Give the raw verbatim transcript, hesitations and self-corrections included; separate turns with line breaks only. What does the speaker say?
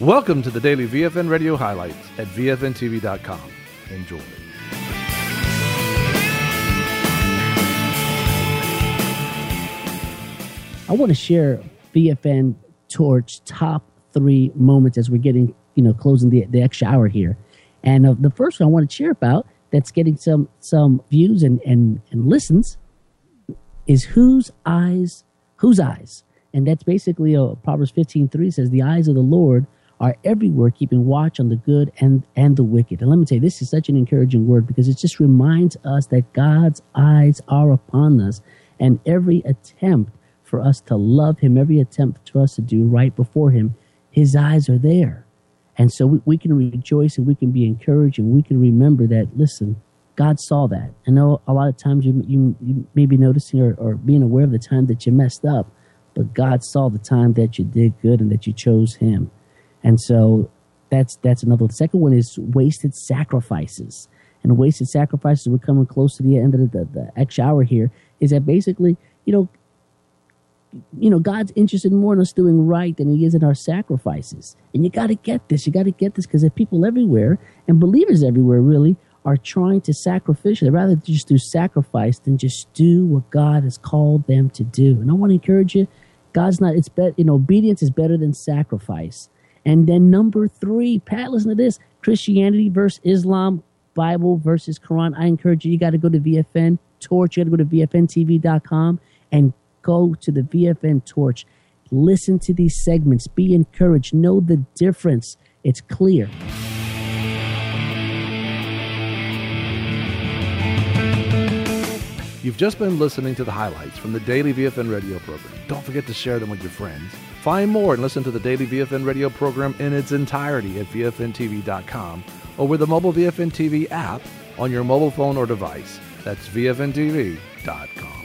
Welcome to the daily V F N Radio highlights at V F N T V dot com. Enjoy.
I want to share V F N Torch top three moments as we're getting, you know, closing the, the extra hour here. And uh, the first one I want to share about that's getting some some views and, and, and listens is whose eyes, whose eyes. And that's basically uh, Proverbs fifteen three says, the eyes of the Lord are everywhere, keeping watch on the good and, and the wicked. And let me tell you, this is such an encouraging word because it just reminds us that God's eyes are upon us, and every attempt for us to love him, every attempt for us to do right before him, his eyes are there. And so we, we can rejoice and we can be encouraged and we can remember that, listen, God saw that. I know a lot of times you, you, you may be noticing or, or being aware of the time that you messed up, but God saw the time that you did good and that you chose him. And so that's that's another. The second one is wasted sacrifices. And wasted sacrifices, we're coming close to the end of the, the, the X hour here, is that basically, you know, you know, God's interested more in us doing right than he is in our sacrifices. And you got to get this. You got to get this because there are people everywhere and believers everywhere really are trying to sacrificially. They'd rather just do sacrifice than just do what God has called them to do. And I want to encourage you, God's not, it's better, you know, obedience is better than sacrifice. And then number three, Pat, listen to this, Christianity versus Islam, Bible versus Quran. I encourage you, you got to go to V F N Torch. You got to go to V F N T V dot com and go to the V F N Torch. Listen to these segments. Be encouraged. Know the difference. It's clear.
You've just been listening to the highlights from the daily V F N radio program. Don't forget to share them with your friends. Find more and listen to the daily V F N radio program in its entirety at V F N T V dot com or with the mobile V F N T V app on your mobile phone or device. That's V F N T V dot com.